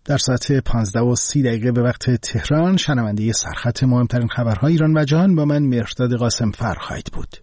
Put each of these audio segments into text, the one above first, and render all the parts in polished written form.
در ساعت 15:30 به وقت تهران شنونده سرخط مهمترین خبرهای ایران و جهان با من مهرداد قاسم فر خواهید بود.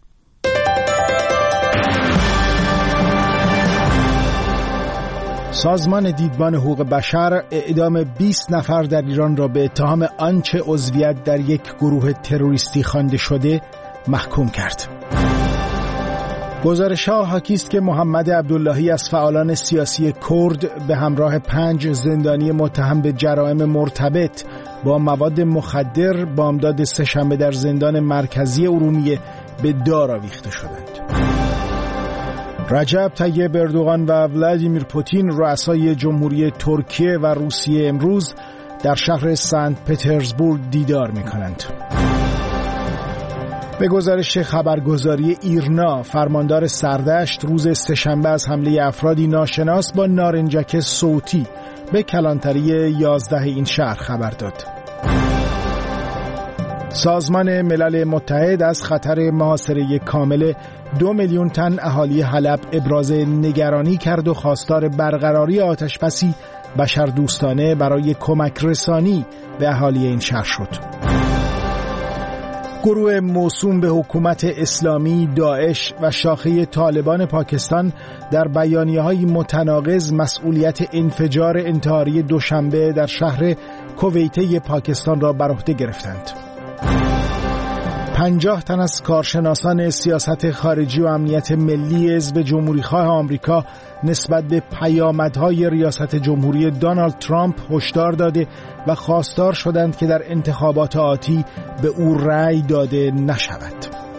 سازمان دیدبان حقوق بشر اعدام 20 نفر در ایران را به اتهام آنچه عضویت در یک گروه تروریستی خوانده شده محکوم کرد. گزارش‌ها حاکی است که محمد عبداللهی از فعالان سیاسی کرد به همراه 5 زندانی متهم به جرائم مرتبط با مواد مخدر بامداد سه‌شنبه در زندان مرکزی ارومیه به دار آویخته شدند. رجب طیب اردوغان و ولادیمیر پوتین رؤسای جمهوری ترکیه و روسیه امروز در شهر سنت پترزبورگ دیدار می‌کنند. به گزارش خبرگزاری ایرنا، فرماندار سردشت روز سه‌شنبه از حمله افرادی ناشناس با نارنجک صوتی به کلانتری 11 این شهر خبر داد. سازمان ملل متحد از خطر محاصره کامل 2 میلیون تن اهالی حلب ابراز نگرانی کرد و خواستار برقراری آتشبسی بشردوستانه برای کمک رسانی به اهالی این شهر شد. گروه موسوم به حکومت اسلامی، داعش و شاخه طالبان پاکستان در بیانیه‌های متناقض مسئولیت انفجار انتحاری دوشنبه در شهر کویته پاکستان را بر عهده گرفتند. 50 تن از کارشناسان سیاست خارجی و امنیت ملی حزب جمهوری‌خواه آمریکا نسبت به پیامدهای ریاست جمهوری دونالد ترامپ هشدار داده و خواستار شدند که در انتخابات آتی به او رأی داده نشود.